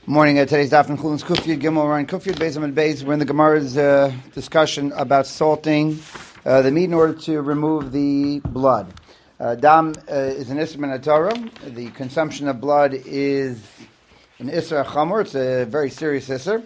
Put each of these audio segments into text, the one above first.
Morning. Today's daf in Chulun's Kufyud Gimel Ryan Kufyud Beis Amid Beis. We're in the Gemara's discussion about salting the meat in order to remove the blood. Dam is an Isser min Torah. The consumption of blood is an Isser Chamor. It's a very serious Isser.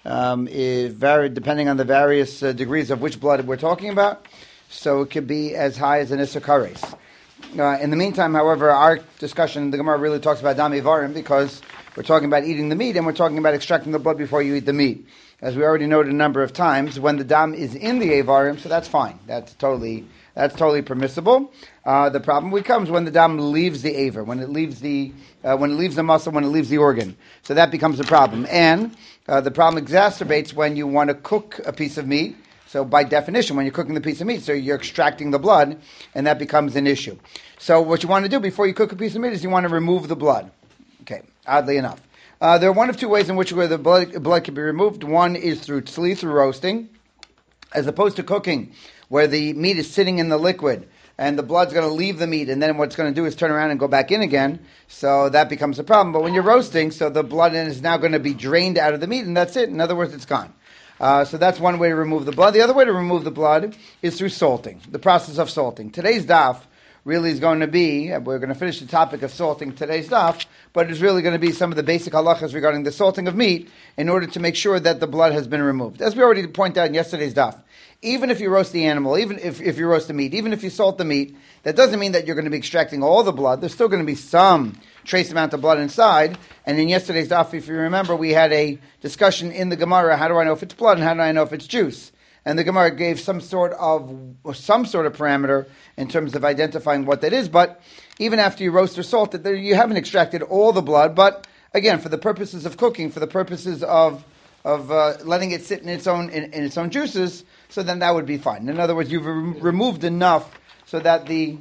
It varied depending on the various degrees of which blood we're talking about. So it could be as high as an Isser Kares. In the meantime, however, our discussion, the Gemara really talks about Dam Ivarim because we're talking about eating the meat and we're talking about extracting the blood before you eat the meat. As we already noted a number of times, when the Dam is in the Ivarim, so that's fine. That's totally permissible. The problem becomes when the Dam leaves the Avar, when it leaves the muscle, when it leaves the organ. So that becomes a problem. And the problem exacerbates when you want to cook a piece of meat. So by definition, when you're cooking the piece of meat, so you're extracting the blood, and that becomes an issue. So what you want to do before you cook a piece of meat is you want to remove the blood. Okay, oddly enough. There are one of two ways in which the blood can be removed. One is through tzli, through roasting, as opposed to cooking, where the meat is sitting in the liquid, and the blood's going to leave the meat, and then what it's going to do is turn around and go back in again, so that becomes a problem. But when you're roasting, so the blood is now going to be drained out of the meat, and that's it. In other words, it's gone. So that's one way to remove the blood. The other way to remove the blood is through salting, the process of salting. Today's daf really is going to be, we're going to finish the topic of salting today's daf, but it's really going to be some of the basic halachas regarding the salting of meat in order to make sure that the blood has been removed. As we already pointed out in yesterday's daf, even if you roast the animal, even if you roast the meat, even if you salt the meat, that doesn't mean that you're going to be extracting all the blood. There's still going to be some trace amount of blood inside. And in yesterday's daf, if you remember, we had a discussion in the Gemara, how do I know if it's blood and how do I know if it's juice? And the Gemara gave some sort of parameter in terms of identifying what that is. But even after you roast or salt it, you haven't extracted all the blood. But again, for the purposes of cooking, for the purposes of letting it sit in its own juices, so then that would be fine. In other words, you've removed enough so that the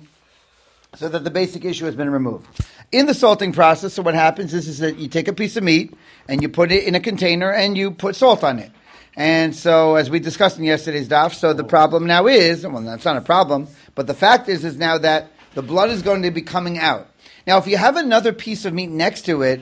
basic issue has been removed. In the salting process, so what happens is that you take a piece of meat and you put it in a container and you put salt on it. And so, as we discussed in yesterday's daf, so the problem now is, well, that's not a problem, but the fact is now that the blood is going to be coming out. Now, if you have another piece of meat next to it,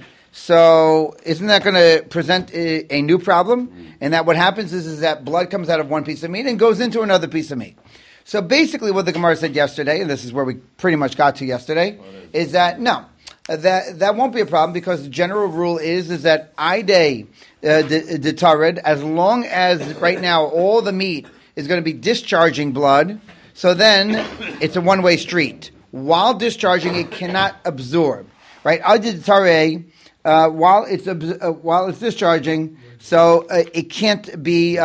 so isn't that going to present a new problem? And that what happens is that blood comes out of one piece of meat and goes into another piece of meat. So basically what the Gemara said yesterday, and this is where we pretty much got to yesterday, is that no, that won't be a problem because the general rule is that Ide detared, as long as right now all the meat is going to be discharging blood, so then it's a one-way street. While discharging, it cannot absorb. Right? Ide detared, while it's discharging, so it can't be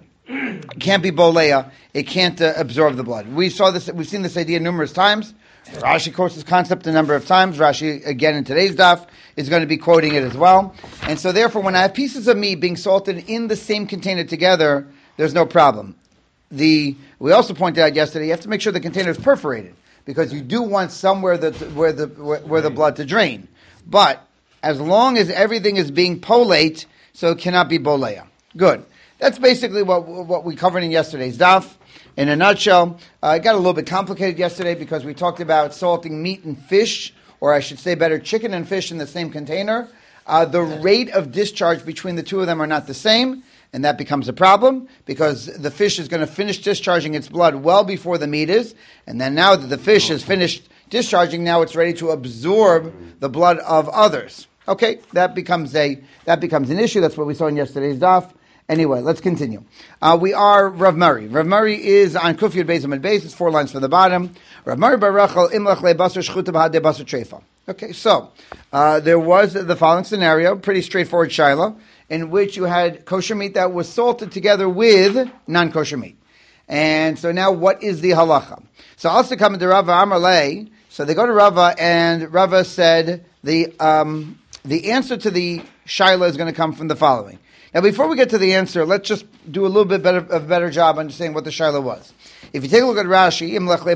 bolea. It can't absorb the blood. We've seen this idea numerous times. Rashi quotes this concept a number of times. Rashi, again in today's daf, is going to be quoting it as well. And so therefore, when I have pieces of meat being salted in the same container together, there's no problem. We also pointed out yesterday, you have to make sure the container is perforated, because you do want somewhere where the blood to drain. But as long as everything is being polate, so it cannot be bolea. Good. That's basically what we covered in yesterday's daf. In a nutshell, it got a little bit complicated yesterday because we talked about salting meat and fish, or I should say better, chicken and fish in the same container. The rate of discharge between the two of them are not the same, and that becomes a problem because the fish is going to finish discharging its blood well before the meat is, and then now that the fish has finished discharging, now it's ready to absorb the blood of others. Okay, that becomes an issue. That's what we saw in yesterday's daf. Anyway, let's continue. We are Rav Murray. Rav Murray is on Kufyud Beis Amid Beis. It's 4 lines from the bottom. Rav Murray bar Rachel imlach lebasar shchuta b'hadei basar treifa. Okay, so there was the following scenario, pretty straightforward shaila, in which you had kosher meat that was salted together with non-kosher meat. And so now, what is the halacha? So also come to Rava Amar Lei. So they go to Rava, and Rava said the answer to the shaila is going to come from the following. Now, before we get to the answer, let's just do a little bit better job understanding what the shaila was. If you take a look at Rashi,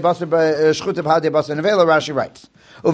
Rashi writes,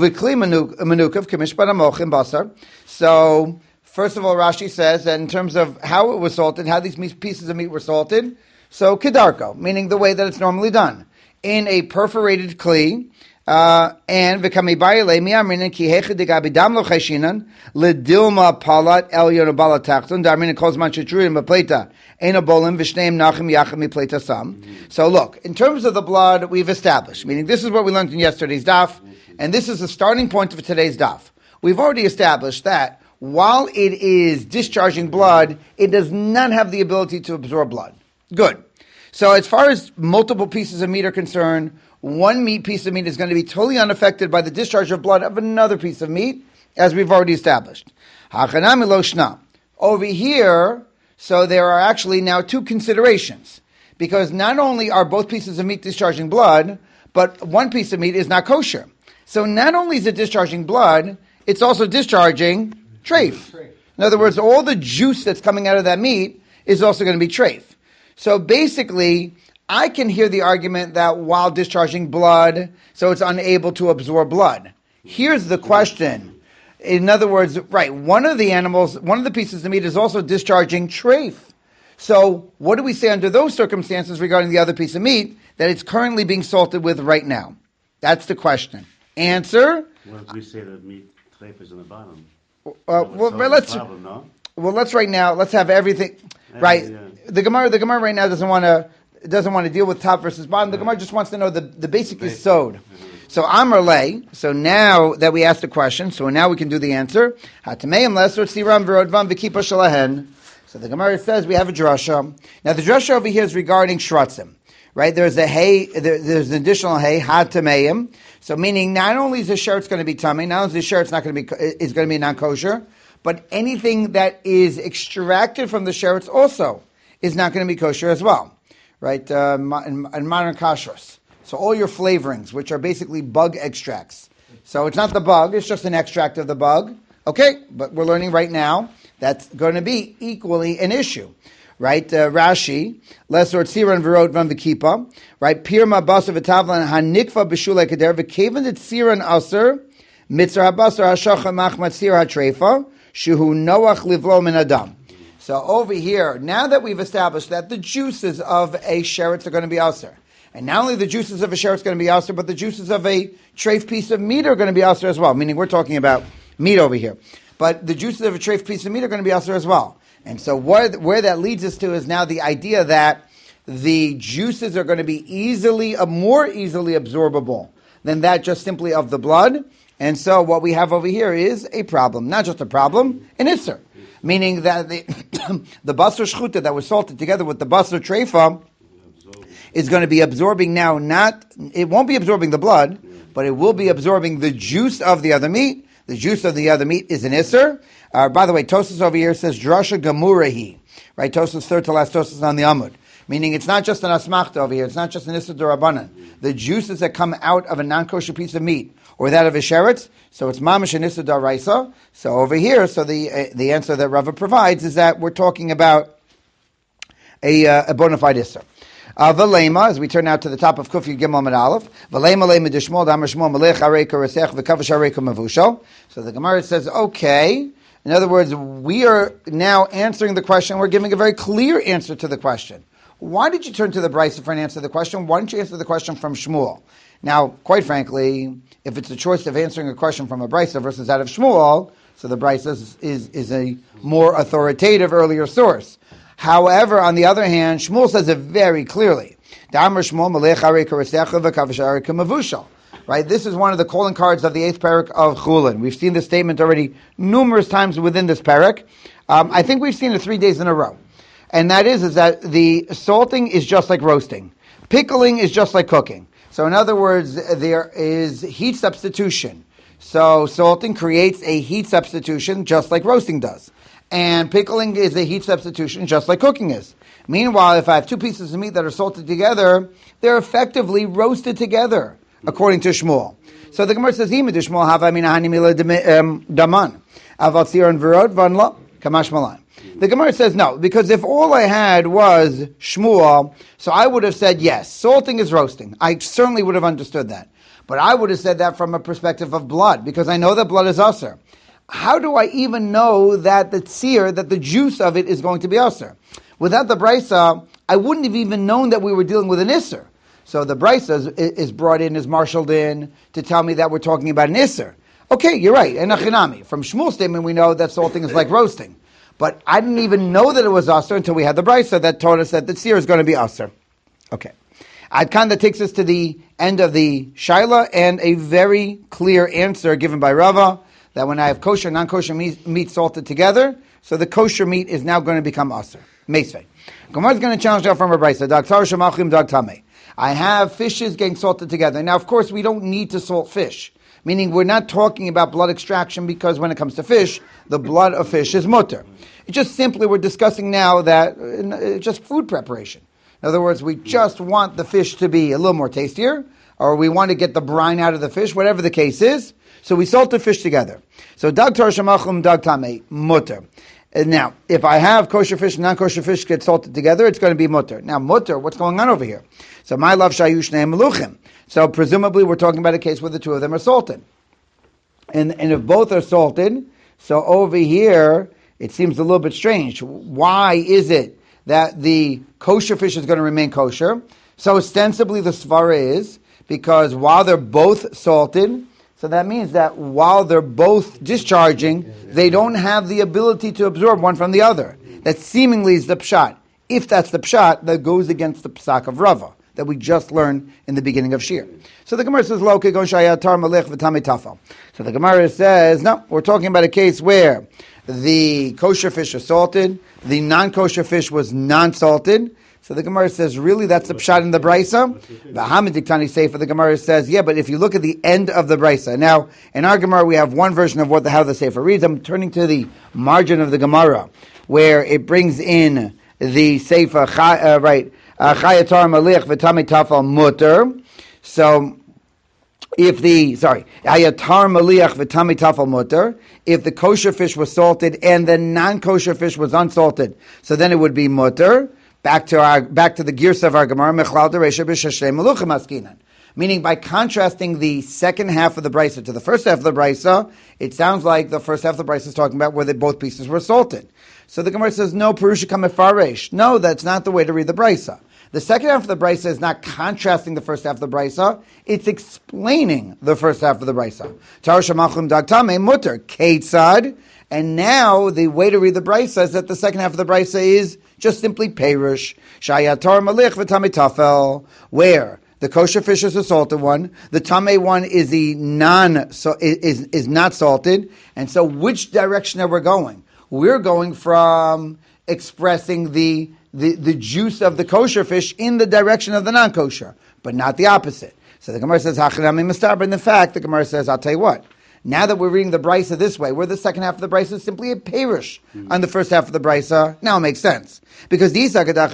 so, first of all, Rashi says that in terms of how it was salted, how these pieces of meat were salted, so kedarko, meaning the way that it's normally done. In a perforated kli, And v'kamibari le'mi amrinan ki hecha degabi dam lo cheshinan ledilma palat el yonabala tachtun darminan kozman shetruim b'pleta ena bolim v'shneim nachim yachim mipleta sam. So look, in terms of the blood, we've established, meaning this is what we learned in yesterday's daf, and this is the starting point of today's daf. We've already established that while it is discharging blood, it does not have the ability to absorb blood. Good. So as far as multiple pieces of meat are concerned, one piece of meat is going to be totally unaffected by the discharge of blood of another piece of meat, as we've already established. Over here, so there are actually now two considerations, because not only are both pieces of meat discharging blood, but one piece of meat is not kosher. So not only is it discharging blood, it's also discharging treif. In other words, all the juice that's coming out of that meat is also going to be treif. So basically, I can hear the argument that while discharging blood, so it's unable to absorb blood. Here's the question. In other words, right, one of the pieces of meat is also discharging treif. So what do we say under those circumstances regarding the other piece of meat that it's currently being salted with right now? That's the question. Answer? What if we say that meat treif is in the bottom? Let's have everything. Right. Yeah. The Gemara right now doesn't want to deal with top versus bottom. The Gemara just wants to know the basic is sod. So Amar Lei. So now that we asked the question, so now we can do the answer. Hatameim lesor tziram v'rodvam v'kipa shalahen. So the Gemara says we have a drasha. Now the drasha over here is regarding shratzim. Right? There's a hay. There's an additional hay. Hatameim. So meaning not only is the sheretz going to be tummy, not only is the sheretz is going to be non-kosher, but anything that is extracted from the sheretz also is not going to be kosher as well, right? In modern kashrus. So all your flavorings, which are basically bug extracts. So it's not the bug, it's just an extract of the bug. Okay, but we're learning right now that's going to be equally an issue. Right, Rashi, lesor tziran v'rod van v'kipa, right, pirma basar v'tavlan hanikva b'shulei kader v'kevan tziran aser, mitzar habasar hashacha machmat tzir hatreifa, shuhu noach livlo min adam. So over here, now that we've established that the juices of a sheretz are going to be aser, and not only the juices of a sheretz are going to be aser, but the juices of a treif piece of meat are going to be aser as well, meaning we're talking about meat over here. But the juices of a treif piece of meat are going to be aser as well. And so where that leads us to is now the idea that the juices are going to be more easily absorbable than that just simply of the blood. And so what we have over here is a problem. Not just a problem, an isser. Meaning that the basar shchuta that was salted together with the basar treifa is going to be absorbing now, it won't be absorbing the blood, but it will be absorbing the juice of the other meat. The juice of the other meat is an isser. By the way, Tosas over here says drasha gamurahi. Right, Tosas third to last Tosas on the Amud. Meaning it's not just an asmachta over here. It's not just an isser d'Rabbanan. The juices that come out of a non-kosher piece of meat or that of a sheretz, so it's mamash and isser d'Oraisa. So over here, so the answer that Rava provides is that we're talking about a bona fide isser. V'lema, as we turn now to the top of Kuf Gimel Amud Aleph, v'lema lema d'shmol d'amar shmol melech areika resech v'kavash areika mavushal. So the Gemara says, okay. In other words, we are now answering the question. We're giving a very clear answer to the question. Why did you turn to the Brisa for an answer to the question? Why don't you answer the question from Shmuel? Now, quite frankly, if it's a choice of answering a question from a Brisa versus that of Shmuel, so the Brisa is a more authoritative earlier source. However, on the other hand, Shmuel says it very clearly. Right? This is one of the calling cards of the 8th parak of Chulin. We've seen this statement already numerous times within this parak. I think we've seen it 3 days in a row. And that is that the salting is just like roasting. Pickling is just like cooking. So in other words, there is heat substitution. So salting creates a heat substitution just like roasting does. And pickling is a heat substitution just like cooking is. Meanwhile, if I have two pieces of meat that are salted together, they're effectively roasted together, according to Shmuel. So the Gemara says, "Ima Shmuel have daman aval tziran v'rod vanla kamash malan." The Gemara says no, because if all I had was Shmuel, so I would have said yes, salting is roasting. I certainly would have understood that, but I would have said that from a perspective of blood, because I know that blood is aser. How do I even know that the tzir, that the juice of it is going to be aser? Without the brisa, I wouldn't have even known that we were dealing with an isser. So the brisa is brought in, is marshaled in to tell me that we're talking about an isser. Okay, you're right. And achinami. From Shmuel's statement, we know that salting is like roasting. But I didn't even know that it was aser until we had the brisa that taught us that the tzir is going to be aser. Okay. Adkan, that takes us to the end of the shaila and a very clear answer given by Rava that when I have kosher and non-kosher meat salted together, so the kosher meat is now going to become aser. Meisvei. Gemara is going to challenge that from a brisa. Dag tar shemachim dag tameh. I have fishes getting salted together. Now, of course, we don't need to salt fish. Meaning, we're not talking about blood extraction because when it comes to fish, the blood of fish is mutter. It's just simply we're discussing now that just food preparation. In other words, we just want the fish to be a little more tastier, or we want to get the brine out of the fish, whatever the case is. So we salt the fish together. So dag tar shemachim dag tameh mutter. Now, if I have kosher fish and non-kosher fish get salted together, it's going to be mutter. Now, mutter, what's going on over here? So, my love shayu shnei meluchim. So, presumably, we're talking about a case where the two of them are salted. And if both are salted, so over here, it seems a little bit strange. Why is it that the kosher fish is going to remain kosher? So, ostensibly, the svara is because while they're both salted, so that means that while they're both discharging, they don't have the ability to absorb one from the other. That seemingly is the pshat. If that's the pshat, that goes against the psak of Rava that we just learned in the beginning of Shir. So the Gemara says, "Lo kegon shayatar malech v'tamei tafel." So the Gemara says, no, we're talking about a case where the kosher fish is salted, the non-kosher fish was non-salted. So the Gemara says, really, that's the pshat in the brisa? V'hamid diktani sefer, the Gemara says, yeah, but if you look at the end of the brisa. Now, in our Gemara, we have one version of how the sefer reads. I'm turning to the margin of the Gemara, where it brings in the sefer, chayatar malich v'tamei tafel mutter. So, hayatar maliach v'tamei tafel mutter. If the kosher fish was salted and the non-kosher fish was unsalted, so then it would be mutter. Back to the gears of our Gemara, mechlal dereisha b'shashnei meluchim askinan. Meaning, by contrasting the second half of the brisa to the first half of the brisa, it sounds like the first half of the brisa is talking about where both pieces were salted. So the Gemara says, no, perusha kamefaresh. No, that's not the way to read the brisa. The second half of the brisa is not contrasting the first half of the brisa; it's explaining the first half of the brisa. Tar shemachim dag tameh mutter keitzad. And now the way to read the brisa is that the second half of the brisa is just simply perush shayatar malich v'tamei tafel, where the kosher fish is the salted one, the tamei one is the is not salted, and so which direction are we going? We're going from expressing the juice of the kosher fish in the direction of the non-kosher, but not the opposite. So the Gemara says hachinami mistar, but in the fact the Gemara says, I'll tell you what. Now that we're reading the brisa this way, where the second half of the brisa is simply a perush on the first half of the brisa, now it makes sense. Because these because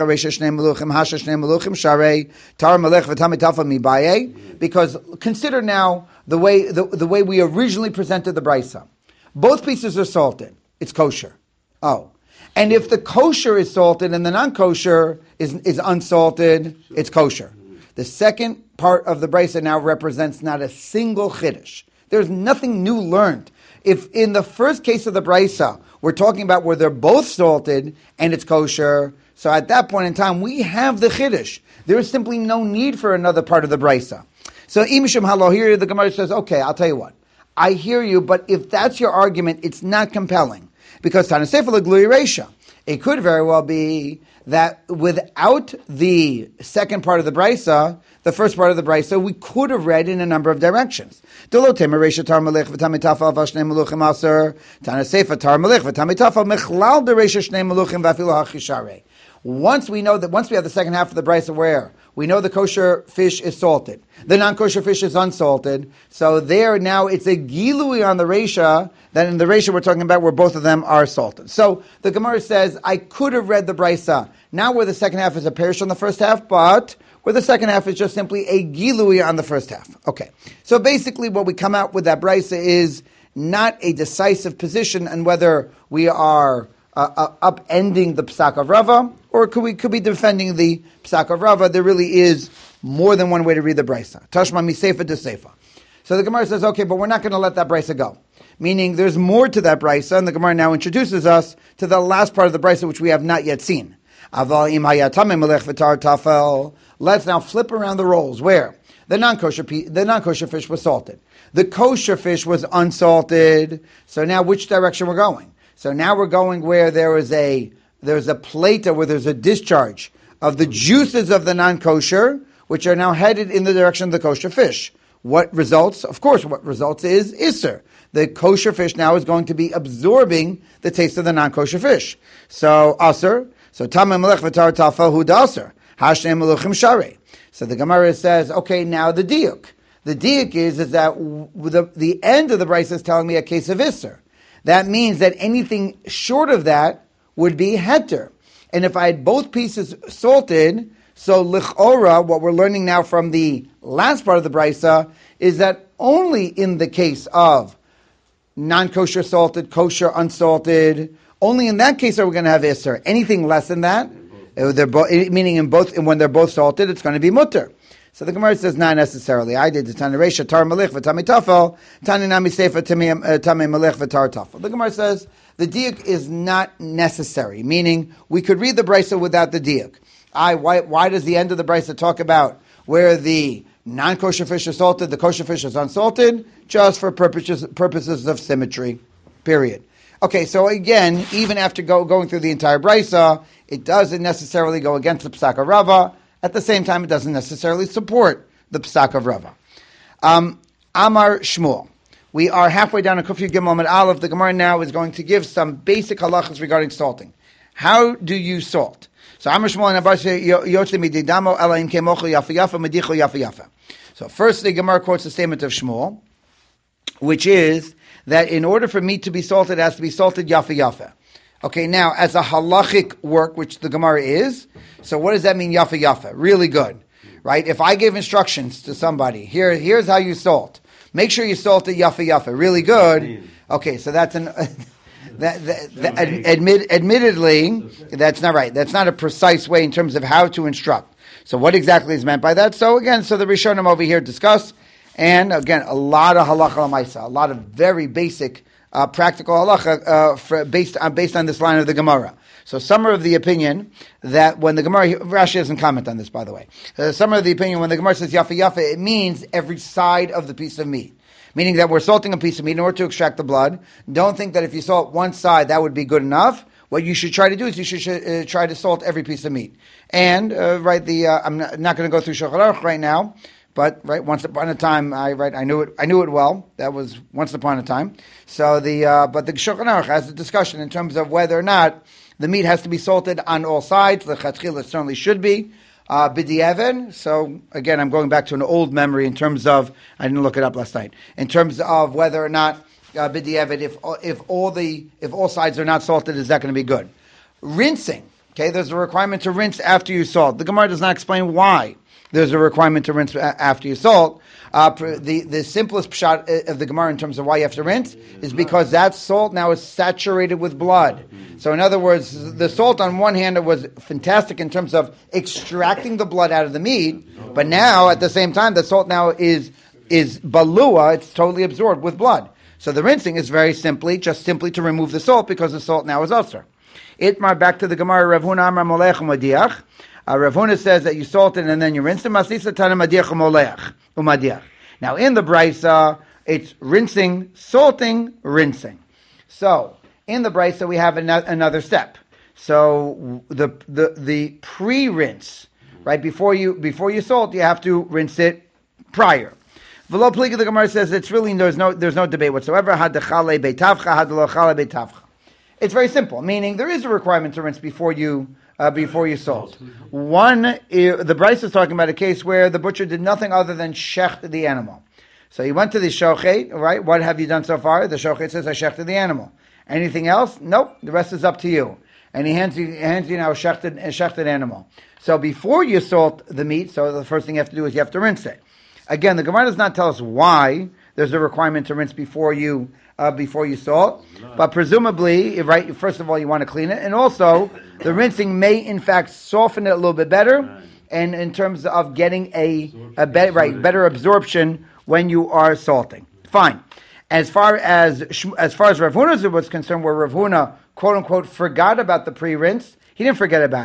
consider now the way we originally presented the brisa. Both pieces are salted. It's kosher. Oh. And if the kosher is salted and the non-kosher is unsalted, it's kosher. The second part of the brisa now represents not a single chiddush. There's nothing new learned. If in the first case of the brisa, we're talking about where they're both salted and it's kosher, so at that point in time, we have the chiddush. There is simply no need for another part of the brisa. So imishim halo, here the Gemara says, okay, I'll tell you what. I hear you, but if that's your argument, it's not compelling. Because Tanasefel Glui Resha, it could very well be that without the second part of the brisa, the first part of the brisa, we could have read in a number of directions. Once we have the second half of the brisa where we know the kosher fish is salted, the non-kosher fish is unsalted, so there now it's a gilui on the resha, that in the resha we're talking about where both of them are salted. So the Gemara says, I could have read the brisa, now where the second half is a perish on the first half, but where the second half is just simply a gilui on the first half. Okay, so basically what we come out with that brisa is not a decisive position on whether we are upending the psak of Rava, or could be defending the psak of Rava. There really is more than one way to read the brisa. Tashma misefa de sefa. So the Gemara says, okay, but we're not going to let that brisa go. Meaning there's more to that brisa, and the Gemara now introduces us to the last part of the brisa, which we have not yet seen. Let's now flip around the roles. Where the non-kosher fish was salted, the kosher fish was unsalted. So now, which direction we're going? So now we're going where there's a plata, where there's a discharge of the juices of the non-kosher, which are now headed in the direction of the kosher fish. What results? Of course, what results is Isser. The kosher fish now is going to be absorbing the taste of the non-kosher fish. So, Aser. So, Tamei Melech V'tar Tafel Hu D'Aser. Hashem Meluchim Sharei. So the Gemara says, okay, now the diuk. The diuk is that the end of the Brisa is telling me a case of Isser. That means that anything short of that would be heter. And if I had both pieces salted, so lichora, what we're learning now from the last part of the brisa, is that only in the case of non-kosher salted, kosher unsalted, only in that case are we going to have isser. Anything less than that, meaning when they're both salted, it's going to be mutter. So the Gemara says, not necessarily. I did the Tana Reisha, Tar Melech, V'Tami Tafel, Tani Nami Sefer, Tami Melech, V'Tar Tafel. The Gemara says, the diuk is not necessary, meaning we could read the brisa without the diuk. Why does the end of the brisa talk about where the non-kosher fish is salted, the kosher fish is unsalted? Just for purposes of symmetry, period. Okay, so again, even after going through the entire brisa, it doesn't necessarily go against the Psak of Rava. At the same time, it doesn't necessarily support the Psak of Rava. Amar Shmuel. We are halfway down to Kuf Yud Gimel Amud Aleph. The Gemara now is going to give some basic halachas regarding salting. How do you salt? So Amar Shmuel and Abash Yotze Mididamo Elaim Kemocho Yafa Yafa Medicho Yafa Yafa. So first, the Gemara quotes the statement of Shmuel, which is that in order for meat to be salted, it has to be salted Yafa Yafa. Okay, now, as a halachic work, which the Gemara is, so what does that mean, Yafa Yafa? Really good, right? If I gave instructions to somebody, here's how you salt. Make sure you salt it Yafa Yafa. Really good. Okay, so that's admittedly, that's not right. That's not a precise way in terms of how to instruct. So what exactly is meant by that? So again, the Rishonim over here discuss, and again, a lot of halacha l'maisa, a lot of very basic practical halacha based on this line of the Gemara. So some are of the opinion that when the Gemara, Rashi doesn't comment on this, by the way. Some are of the opinion when the Gemara says Yafa Yafa, it means every side of the piece of meat. Meaning that we're salting a piece of meat in order to extract the blood. Don't think that if you salt one side, that would be good enough. What you should try to do is you should try to salt every piece of meat. And, I'm not going to go through Shulchan Aruch right now, but once upon a time, I knew it well. That was once upon a time. So but the Shulchan Aruch has a discussion in terms of whether or not the meat has to be salted on all sides. The L'chatchila it certainly should be. B'di'even. So again, I'm going back to an old memory in terms of, I didn't look it up last night, in terms of whether or not b'di'even, if all sides are not salted, is that going to be good? Rinsing. Okay, there's a requirement to rinse after you salt. The Gemara does not explain why there's a requirement to rinse after you salt. The simplest pshat of the Gemara in terms of why you have to rinse is because that salt now is saturated with blood. So in other words, the salt on one hand was fantastic in terms of extracting the blood out of the meat, but now at the same time the salt now is balua, it's totally absorbed with blood. So the rinsing is very simply to remove the salt because the salt now is usher. Itmar, back to the Gemara, Rav Huna Amar Molech Umadiach. Rav Huna says that you salt it and then you rinse it. Masisa Tana Madiach Umadiach. Now in the Brisa, it's rinsing, salting, rinsing. So in the Brisa we have another step. So the pre-rinse, right, before you salt, you have to rinse it prior. V'lo pligi, the Gemara says it's really there's no debate whatsoever. Had dechale beitavcha, had lo chale beitavcha. It's very simple, meaning there is a requirement to rinse before you salt. One, the Bryce is talking about a case where the butcher did nothing other than shecht the animal. So he went to the shochet, right? What have you done so far? The shochet says, I shechted the animal. Anything else? Nope. The rest is up to you. And he hands you now a shechted animal. So before you salt the meat, so the first thing you have to do is you have to rinse it. Again, the Gemara does not tell us why there's a requirement to rinse before you salt, but presumably, right, first of all, you want to clean it, and also the rinsing may in fact soften it a little bit better, and in terms of getting a better absorption when you are salting. Fine. As far as Rav Huna was concerned, where Rav Huna quote unquote forgot about the pre-rinse, he didn't forget about it.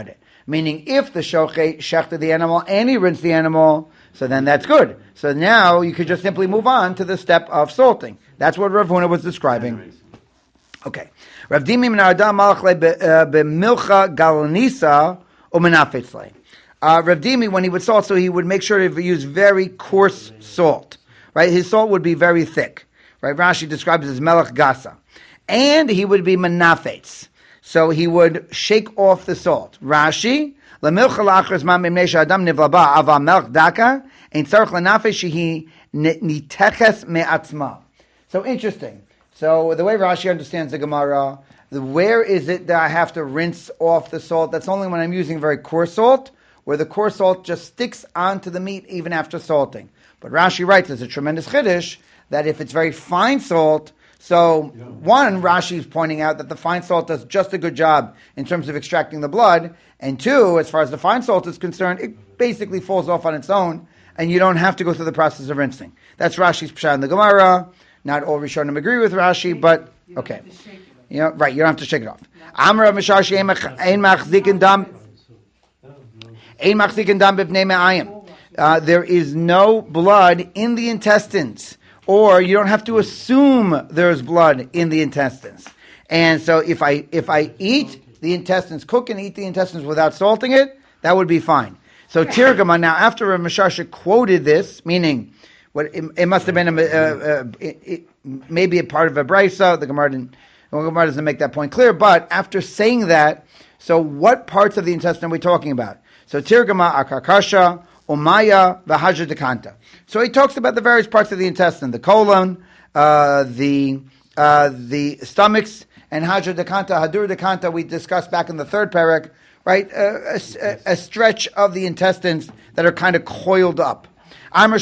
Meaning, if the shochet shechted the animal and he rinsed the animal, so then that's good. So now you could just simply move on to the step of salting. That's what Rav Huna was describing. Okay. Rav Dimi min Adam malach le b'milcha galonisa u'menafetzle. Rav Dimi, when he would salt, so he would make sure to use very coarse salt. Right? His salt would be very thick. Right? Rashi describes it as melech gasa. And he would be menafetz. So he would shake off the salt. Rashi, למלכה לאחר זמן מפני שהאדם נבלע בה, אבל מלך דקה, אין צורך לנפש שהיא ניתכת מעצמה. So interesting. So the way Rashi understands the Gemara, where is it that I have to rinse off the salt? That's only when I'm using very coarse salt, where the coarse salt just sticks onto the meat even after salting. But Rashi writes, there's a tremendous chiddush, that if it's very fine salt, so one, Rashi is pointing out that the fine salt does just a good job in terms of extracting the blood, and two, as far as the fine salt is concerned, it basically falls off on its own, and you don't have to go through the process of rinsing. That's Rashi's pshat in the Gemara. Not all Rishonim agree with Rashi, but okay. You know, right, you don't have to shake it off. Amar Rav Mishashi ein machzikin dam b'pnei me'ayim. There is no blood in the intestines. Or you don't have to assume there's blood in the intestines. And so if I eat the intestines, cook and eat the intestines without salting it, that would be fine. So Tirgama, now after Rav Mishasha quoted this, meaning it must have been maybe a part of a brisa, the Gemara doesn't make that point clear, but after saying that, so what parts of the intestine are we talking about? So Tirgama, Akarkasha, Umaya, Vahaja Dekanta. So he talks about the various parts of the intestine, the colon, the stomachs, and Haja Dekanta, Hadur Dekanta, we discussed back in the third parak, right? A stretch of the intestines that are kind of coiled up. When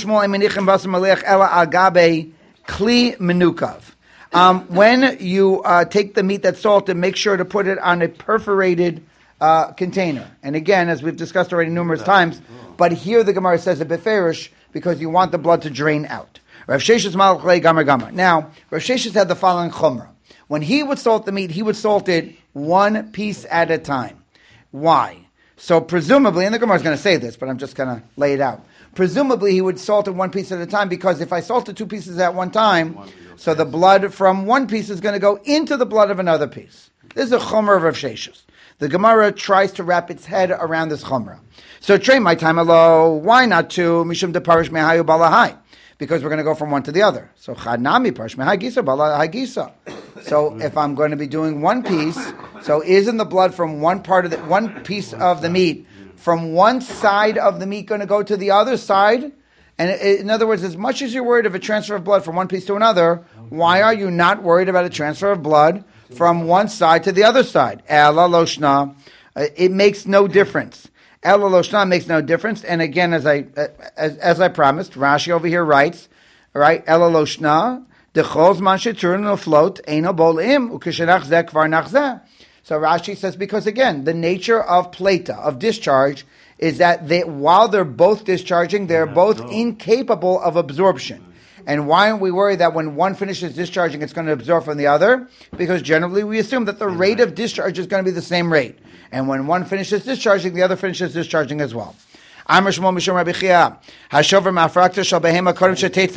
you take the meat that's salted, make sure to put it on a perforated container. And again, as we've discussed already numerous times, but here the Gemara says a beferish because you want the blood to drain out. Rav Sheshes malchlei gamar gamar. Now, Rav Sheshes had the following chumrah. When he would salt the meat, he would salt it one piece at a time. Why? So presumably, and the Gemara is going to say this, but I'm just going to lay it out. Presumably, he would salt it one piece at a time because if I salted two pieces at one time, so the blood from one piece is going to go into the blood of another piece. This is a chumrah of Rav Sheshes. The Gemara tries to wrap its head around this chumrah. So train my time alo. Why not two? Mishum de parish mehayu balahai. Because we're going to go from one to the other. So chadnami parish mehai gisa balahai gisa. So if I'm going to be doing one piece, so isn't the blood from one piece of the meat from one side of the meat going to go to the other side? And in other words, as much as you're worried of a transfer of blood from one piece to another, why are you not worried about a transfer of blood from one side to the other side? Ela loshna. It makes no difference. Ela loshna makes no difference. And again, as I promised, Rashi over here writes, right? Ela loshna decholz man sheturn afloat eino bolim ukeshenach zeh kvar nachzeh. So Rashi says because again, the nature of pleta, of discharge, is that while they're both discharging, they're both incapable of absorption. And why aren't we worried that when one finishes discharging, it's going to absorb from the other? Because generally we assume that the rate of discharge is going to be the same rate. And when one finishes discharging, the other finishes discharging as well. Amar Shmuel Mishum Rabbi Chia, Hashover Mafrakta Shal Behema Kodem Sheteitz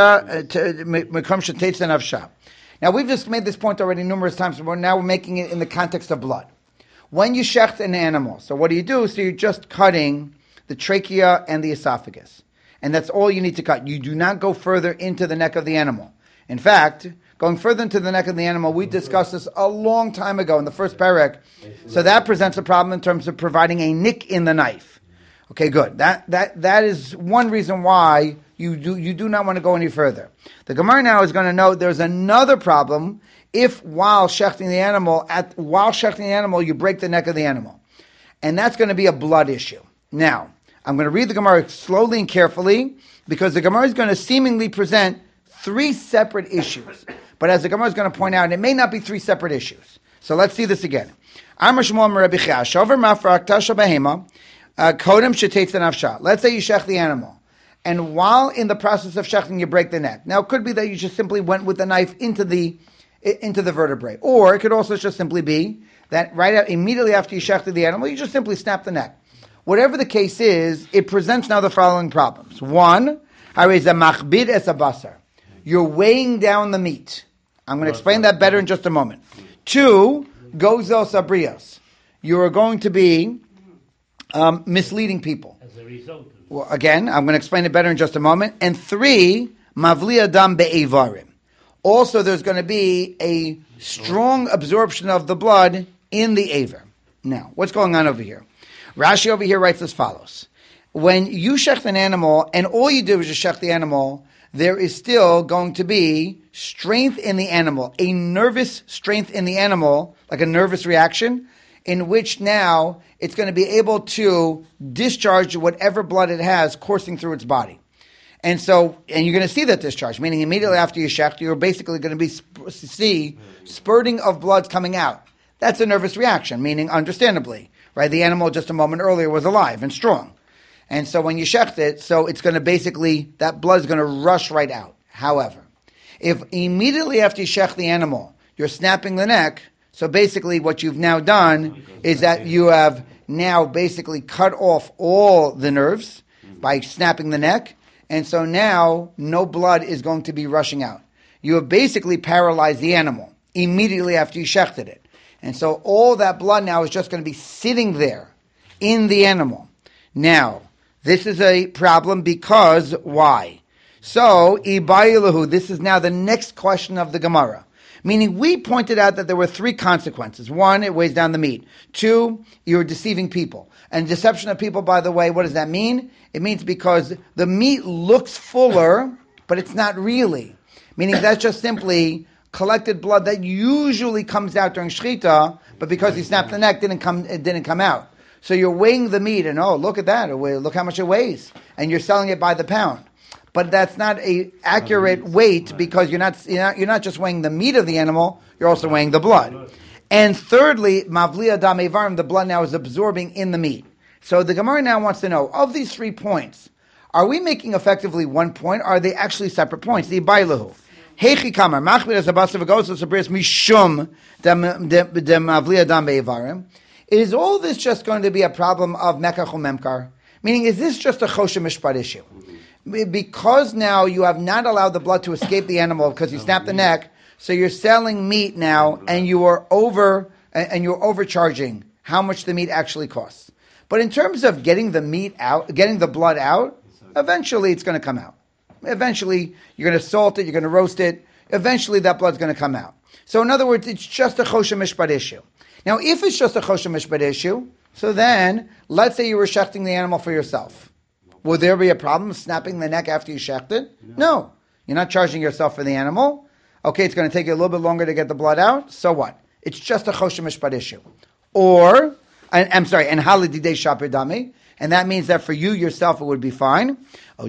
Nafsha. Now we've just made this point already numerous times, but now we're making it in the context of blood. When you shecht an animal, so what do? So you're just cutting the trachea and the esophagus. And that's all you need to cut. You do not go further into the neck of the animal. In fact, going further into the neck of the animal, we discussed this a long time ago in the first parak. So that presents a problem in terms of providing a nick in the knife. Okay, good. That is one reason why you do not want to go any further. The Gemara now is going to note there's another problem if while shechting the animal you break the neck of the animal. And that's going to be a blood issue. Now, I'm going to read the Gemara slowly and carefully because the Gemara is going to seemingly present three separate issues. But as the Gemara is going to point out, it may not be three separate issues. So let's see this again. Let's say you shech the animal. And while in the process of shechting, you break the neck. Now, it could be that you just simply went with the knife into the vertebrae. Or it could also just simply be that immediately after you shechted the animal, you just simply snap the neck. Whatever the case is, it presents now the following problems. One, you're weighing down the meat. I'm going to explain that better in just a moment. Two, gozos abrios. You are going to be misleading people. As a result. Well, again, I'm going to explain it better in just a moment. And three, mavli adam be'evarim. Also, there's going to be a strong absorption of the blood in the aver. Now, what's going on over here? Rashi over here writes as follows. When you shech an animal, and all you do is just shech the animal, there is still going to be strength in the animal, a nervous strength in the animal, like a nervous reaction, in which now it's going to be able to discharge whatever blood it has coursing through its body. And so, and you're going to see that discharge, meaning immediately after you shecht, you're basically going to see spurting of blood coming out. That's a nervous reaction, meaning understandably, right? The animal just a moment earlier was alive and strong. And so when you shecht it, so it's going to basically, that blood is going to rush right out. However, if immediately after you shecht the animal, you're snapping the neck, so basically what you've now done is that you have now basically cut off all the nerves by snapping the neck, and so now no blood is going to be rushing out. You have basically paralyzed the animal immediately after you shechted it. And so all that blood now is just going to be sitting there in the animal. Now, this is a problem because why? So, Ibayilahu, this is now the next question of the Gemara. Meaning, we pointed out that there were three consequences. One, it weighs down the meat. Two, you're deceiving people. And deception of people, by the way, what does that mean? It means because the meat looks fuller, but it's not really. Meaning that's just simply collected blood that usually comes out during shechita, but because you snapped the neck, it didn't come out. So you're weighing the meat, and look at that! Look how much it weighs, and you're selling it by the pound. But that's not a accurate weight because you're not just weighing the meat of the animal; you're also weighing the blood. And thirdly, mavli adam evarim, the blood now is absorbing in the meat. So the Gemara now wants to know, of these 3 points, are we making effectively one point, or are they actually separate points? The Ibailahu. Heichi kamar, machmir as abasav agos sabris mishum dem mavli adam evarim. Is all this just going to be a problem of mekach or memkar? Meaning, is this just a choshen mishpat issue? Because now you have not allowed the blood to escape the animal because you snapped the neck, so you're selling meat now, and you're overcharging how much the meat actually costs. But in terms of getting the meat out, getting the blood out, eventually it's going to come out. Eventually you're going to salt it, you're going to roast it. Eventually that blood's going to come out. So in other words, it's just a choshen mishpat issue. Now, if it's just a choshen mishpat issue, so then let's say you were shechting the animal for yourself. Would there be a problem snapping the neck after you shecht it? No. You're not charging yourself for the animal. Okay, it's going to take you a little bit longer to get the blood out. So what? It's just a choshen mishpat issue. Or, and halididei shapir dami, and that means that for you yourself it would be fine. Or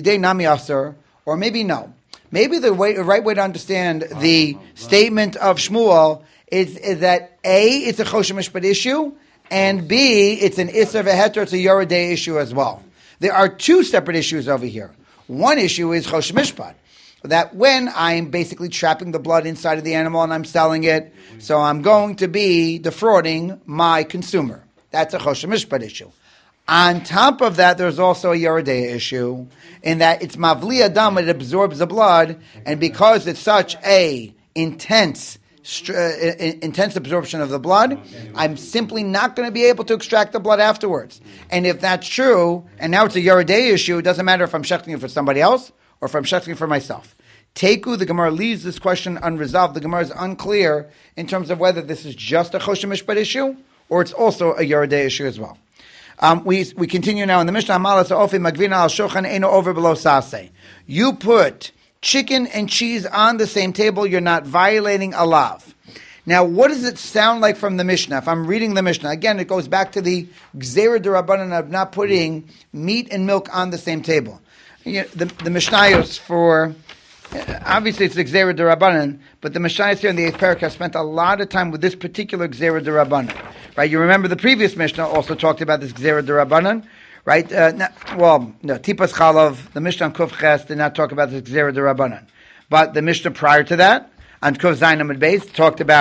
maybe no. Maybe the right way to understand the statement of Shmuel is that A, it's a choshen mishpat issue, and B, it's an isser v'heter, it's a yoredei issue as well. There are 2 separate issues over here. One issue is choshen mishpat, that when I'm basically trapping the blood inside of the animal and I'm selling it, so I'm going to be defrauding my consumer. That's a choshen mishpat issue. On top of that, there's also a yoredei issue, in that it's mavli adam, it absorbs the blood, and because it's such a intense absorption of the blood, I'm simply not going to be able to extract the blood afterwards. And if that's true, and now it's a yoredei issue, it doesn't matter if I'm shechting it for somebody else or if I'm shechting it for myself. Teku, the Gemara leaves this question unresolved. The Gemara is unclear in terms of whether this is just a choshen mishpat issue or it's also a yoredei issue as well. We continue now in the Mishnah. You put chicken and cheese on the same table, you're not violating a lav. Now, what does it sound like from the Mishnah? If I'm reading the Mishnah, again, it goes back to the gzeira d'Rabbanan of not putting meat and milk on the same table. The Mishnayos for, obviously it's the gzeira d'Rabbanan, but the Mishnayos here in the 8th paragraph spent a lot of time with this particular gzeira d'Rabbanan. Right? You remember the previous Mishnah also talked about this gzeira d'Rabbanan. Right? Tipas Chalav, the Mishnah on Kuf Ches did not talk about the Gzeira d'Rabbanan. But the Mishnah prior to that, on Kuf Zayin Amud Beis, talked about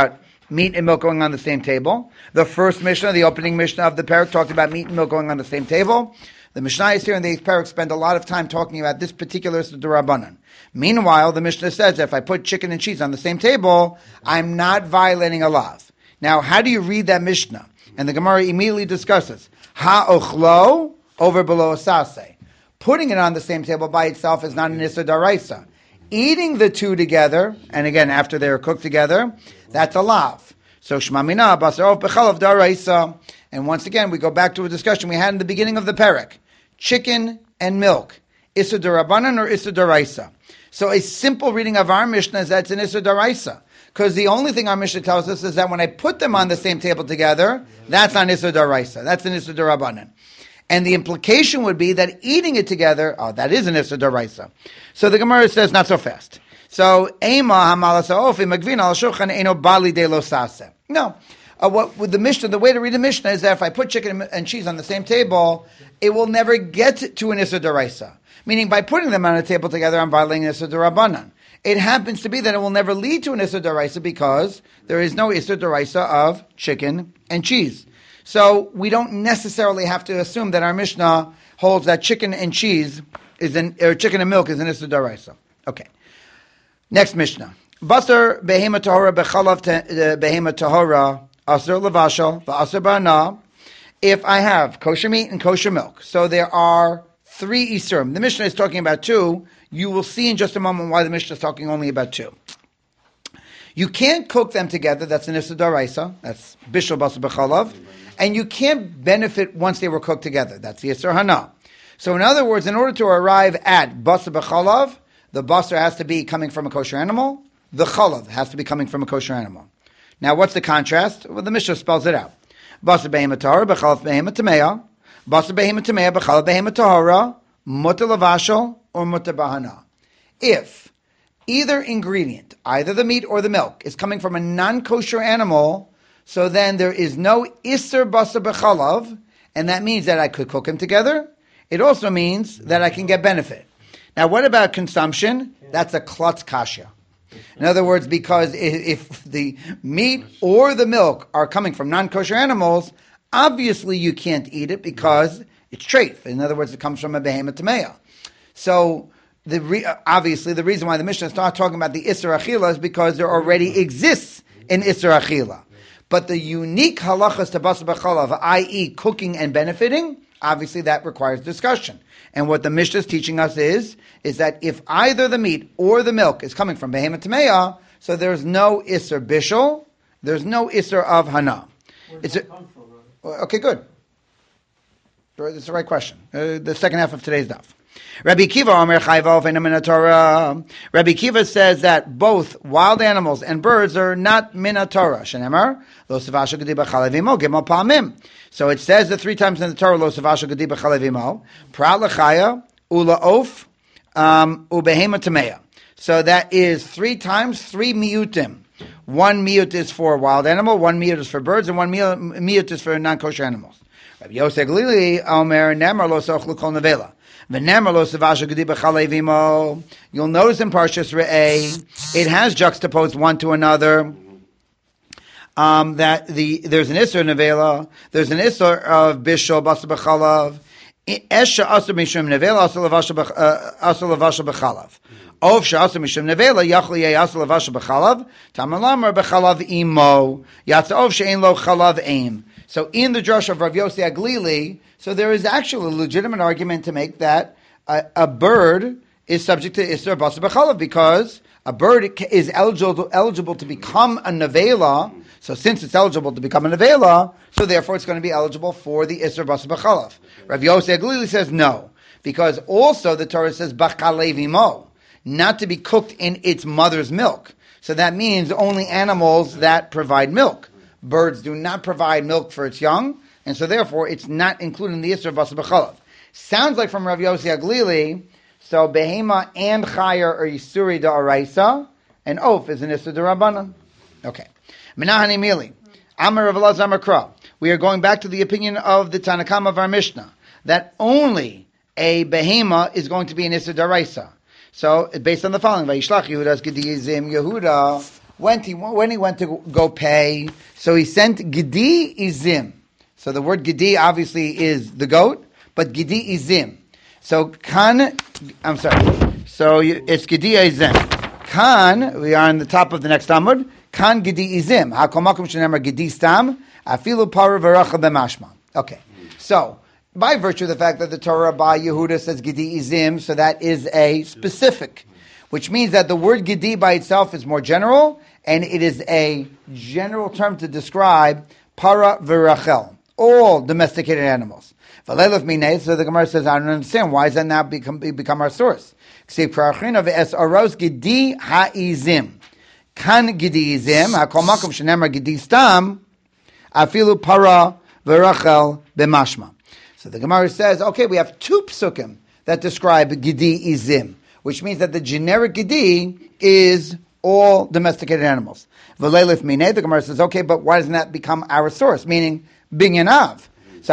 meat and milk going on the same table. The first Mishnah, the opening Mishnah of the parak, talked about meat and milk going on the same table. The Mishnah is here in the 8th parak spend a lot of time talking about this particular D'Rabbanan. Meanwhile, the Mishnah says that if I put chicken and cheese on the same table, I'm not violating a lav. Now, how do you read that Mishnah? And the Gemara immediately discusses ha'ochlo over below sase. Putting it on the same table by itself is not an issur daraisa. Eating the two together, and again after they're cooked together, that's a lav. So shmamina basar b'chalav daraisa. And once again, we go back to a discussion we had in the beginning of the parak. Chicken and milk. Issur d'Rabbanan or Issur d'Oraisa? So a simple reading of our Mishnah is that it's an Issur d'Oraisa. Because the only thing our Mishnah tells us is that when I put them on the same table together, that's on Issur d'Oraisa. That's an Issur d'Rabbanan. And the implication would be that eating it together, that is an Issur d'Oraisa. So the Gemara says, not so fast. So, Ema hamalasa ofi magvin al shulchan eno bali de lo sase. No. What with the Mishnah, the way to read the Mishnah is that if I put chicken and cheese on the same table, it will never get to an Issur d'Oraisa. Meaning, by putting them on a table together, I'm violating Issur d'Rabbanan. It happens to be that it will never lead to an Issur d'Oraisa because there is no Issur d'Oraisa of chicken and cheese. So we don't necessarily have to assume that our Mishnah holds that chicken and cheese or chicken and milk is an Issur d'Oraisa. Okay. Next Mishnah. Basar behema tahora bechalav behema tahora. Asr levashal, v'asr ba'ana. If I have kosher meat and kosher milk, so there are 3 isurim. The Mishnah is talking about 2. You will see in just a moment why the Mishnah is talking only about 2. You can't cook them together. That's an issur d'oraisa. That's bishul basar b'chalav, and you can't benefit once they were cooked together. That's the issur hana. So, in other words, in order to arrive at basar b'chalav, the basar has to be coming from a kosher animal. The chalav has to be coming from a kosher animal. Now, what's the contrast? Well, the Mishnah spells it out. Basar behema tahora, b'chalav behema tameya. Basar behema tameya, b'chalav behema tahora, mutar lavashal, or mutar bahana. If either ingredient, either the meat or the milk, is coming from a non-kosher animal, so then there is no issur basar b'chalav, and that means that I could cook them together. It also means that I can get benefit. Now, what about consumption? That's a klutz kasha. In other words, because if the meat or the milk are coming from non-kosher animals, obviously you can't eat it because it's treif. In other words, it comes from a behema tameya. So, obviously, the reason why the Mishnah starts talking about the issur achila is because there already exists an issur achila. But the unique halachas to basar b'chalav, i.e. cooking and benefiting, obviously that requires discussion. And what the Mishnah is teaching us is that if either the meat or the milk is coming from behema tameya, so there's no issur bishul, there's no issur of hana. Okay, good. That's the right question. The second half of today's daf. Rabbi Kiva Omer Chayva Ofeina Min Torah. Rabbi Kiva says that both wild animals and birds are not min Torah. Shenemar Lo Savasha Gedi B'Chalev Imo Gimel Pamim. So it says that 3 times in the Torah Lo Savasha Gedi B'Chalev Imo Prat Lechaya Ula Of Ubehema Tameya. So that is 3 times 3 miyutim. 1 miyut is for wild animal, 1 miyut is for birds, and 1 miyut is for non-kosher animals. Rabbi Yosef Glili Omer Nemar Lo Sochlu Kol Nevela. You'll notice in Parshas Re'eh, it has juxtaposed one to another. That there's an issur nevela, there's an issur of bishul basar b'chalav, esha asur mishum nevela asur lavashal b'chalav. Of she'asur mishum nevela yachli yeh asur lavashal b'chalav, tamalamar b'chalav imo yatsa of she'ein lo chalav aim. So in the drush of Rav Yossi Aglili, so there is actually a legitimate argument to make that a bird is subject to issur basar b'chalav because a bird is eligible to become a nevela. So since it's eligible to become a nevela, so therefore it's going to be eligible for the issur basar b'chalav. Rav Yossi Aglili says no, because also the Torah says b'chalev imo, not to be cooked in its mother's milk. So that means only animals that provide milk. Birds do not provide milk for its young, and so therefore it's not included in the issur basar b'chalav. Sounds like from Rav Yossi Aglili, so behema and chaya are isuri da'araisa, and oaf is an issur d'Rabbanan. Okay. Menahani Mili, Amar Rav Elazar Amar Kra. We are going back to the opinion of the Tanakam of our Mishnah, that only a behema is going to be an issur d'Oraisa. So, based on the following, Vayishlach Yehuda's Gediyizim Yehuda when he went to go pay, so he sent Gidi Izim. So the word Gidi obviously is the goat, but Gidi Izim. So it's Gidi Izim. We are on the top of the next Amud. Kan Gidi Izim. Hakol makom shenemar Gidi Stam. Afilu para v'rachel b'mashma. Okay. So, by virtue of the fact that the Torah by Yehuda says Gidi Izim, so that is a specific, which means that the word Gidi by itself is more general, and it is a general term to describe para v'rachel, all domesticated animals. So the Gemara says, I don't understand, why does that now become our source? Gidi ha'izim. Kan Gidi Izim, hakol makom shenemar Gidi Stam, afilu para v'rachel b'mashma. So the Gemara says, okay, we have two psukim that describe Gidi Izim, which means that the generic Gidi is all domesticated animals. V'leilif minei, the Gemara says, okay, but why doesn't that become our source? Meaning, binyan So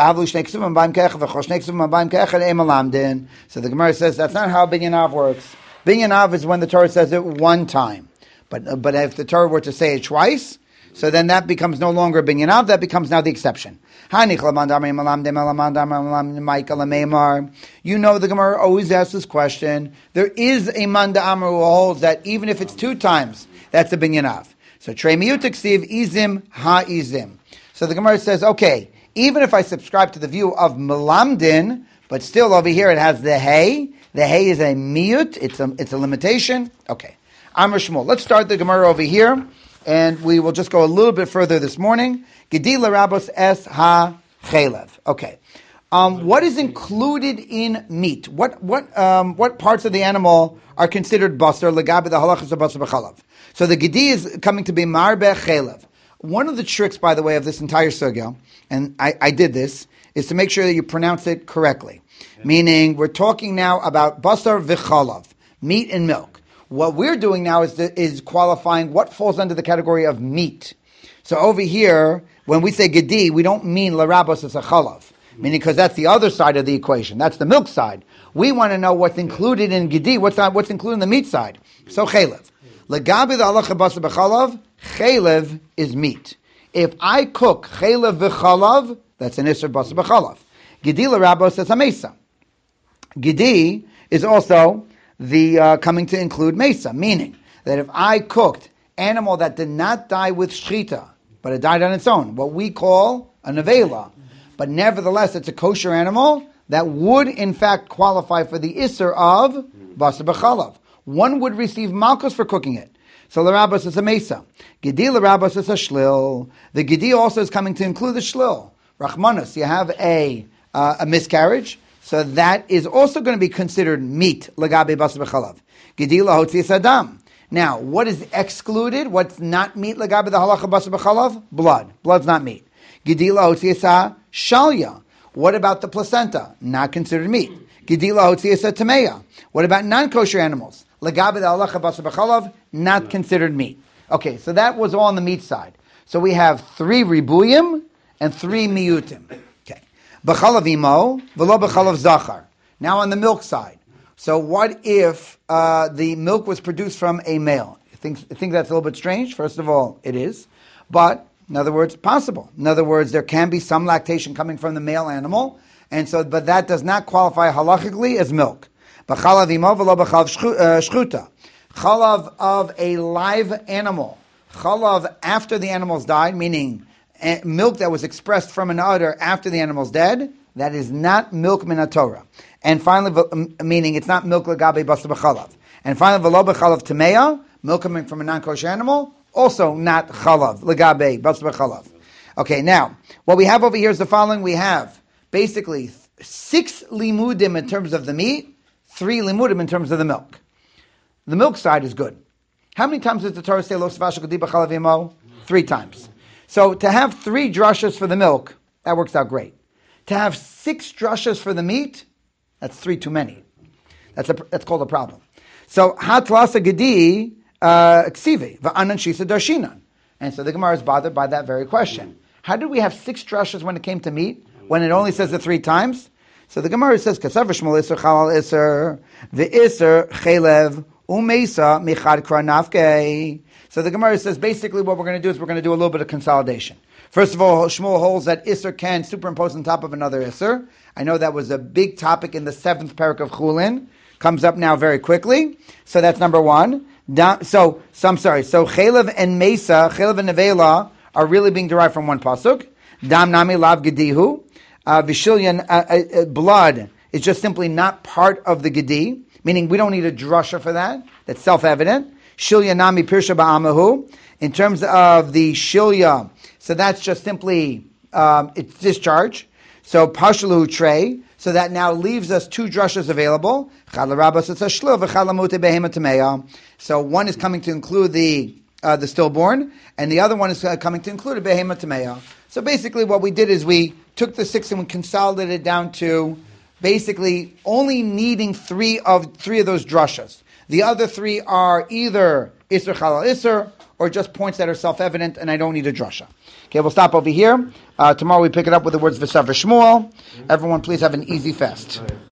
the Gemara says that's not how binyan works. Binyan is when the Torah says it one time. But if the Torah were to say it twice, so then that becomes no longer binyan av, that becomes now the exception. You know the Gemara always asks this question. There is a manda amar who holds that even if it's two times, that's a binyan av. So trei miyutik siv izim ha-izim. So the Gemara says, okay, even if I subscribe to the view of melamdin, but still over here it has the hay. The hay is a miyut, it's a limitation. Okay. Amar Shmuel. Let's start the Gemara over here, and we will just go a little bit further this morning. Gedi l'rabos es ha-chelev. Okay. What is included in meat? What parts of the animal are considered basar? Legabe the halachas of basar b'chalav. So the gedi is coming to be marbe chelev. One of the tricks, by the way, of this entire sugya, and I did this, is to make sure that you pronounce it correctly. Yeah. Meaning, we're talking now about basar v'chalav, meat and milk. What we're doing now is qualifying what falls under the category of meat. So over here, when we say gedi, we don't mean larabos as a chalav, meaning because that's the other side of the equation. That's the milk side. We want to know what's included in gedi, what's included in the meat side. So chelev. Legabi the halacha basar b'chalav, chelev is meat. If I cook chelev v'chalav, that's an isser basar b'chalav. Gedi larabos as a mesa. Gedi is also the coming to include mesa, meaning that if I cooked animal that did not die with shchita, but it died on its own, what we call a nevela, but nevertheless it's a kosher animal, that would in fact qualify for the isser of basar b'chalav. One would receive malchus for cooking it. So l'rabos is a mesa. Gedi l'rabos is a shlil. The gedi also is coming to include the shlil. Rachmanos, you have a miscarriage, so that is also going to be considered meat, legabe basar b'chalav. Gedi lahotzias adam. Now, what is excluded? What's not meat, legabe the halacha basar b'chalav? Blood. Blood's not meat. Gedi lahotzias shalya. What about the placenta? Not considered meat. Gedi lahotzias tameya. What about non-kosher animals? Legabe the halacha basar b'chalav, not considered meat. Okay, so that was all on the meat side. So we have 3 ribuyim and 3 miyutim. B'chalav imo, v'lo b'chalav zachar. Now on the milk side. So what if the milk was produced from a male? You think that's a little bit strange? First of all, it is. But, in other words, possible. In other words, there can be some lactation coming from the male animal, but that does not qualify halachically as milk. B'chalav imo, v'lo b'chalav shchuta. Chalav of a live animal. Chalav after the animal's died, meaning milk that was expressed from an udder after the animal's dead, that is not milk min Torah. And finally, meaning it's not milk legabe basar b'chalav. And finally, v'lo b'chalav tameya, milk coming from a non-kosher animal, also not chalav legabe basar b'chalav. Okay, now what we have over here is the following: we have basically 6 limudim in terms of the meat, 3 limudim in terms of the milk. The milk side is good. How many times does the Torah say lo svash gedi b'chalav imo? 3 times. So to have 3 drushas for the milk, that works out great. To have 6 drushas for the meat, that's 3 too many. That's called a problem. So hatlasa gedi ksivi va'anan shisa darshinan. And so the Gemara is bothered by that very question. How did we have 6 drushas when it came to meat, when it only says it 3 times? So the Gemara says, Kasav Shmuel Isser Chalal Isser, the Isser Chelev Umesa michad kranafke. So the Gemara says basically what we're going to do is we're going to do a little bit of consolidation. First of all, Shmuel holds that Isser can superimpose on top of another Isser. I know that was a big topic in the 7th parak of Chulin. Comes up now very quickly. So that's number one. So Chelev and Mesa, Chelev and Nevela are really being derived from one pasuk. Dam nami lav gedihu. Vishilyan, blood is just simply not part of the gedi, meaning we don't need a drasha for that. That's self-evident. Shilya nami pirsha ba'amahu. In terms of the shilya, so that's just simply it's discharge. So pashalu trey. So that now leaves us two drushas available. So one is coming to include the stillborn, and the other one is coming to include a behema tameya. So basically what we did is we took the 6 and we consolidated it down to basically only needing three of those drushas. The other 3 are either Isser Chalal Isser, or just points that are self-evident, and I don't need a drasha. Okay, we'll stop over here. Tomorrow we pick it up with the words V'sav Shmuel. Everyone please have an easy fast.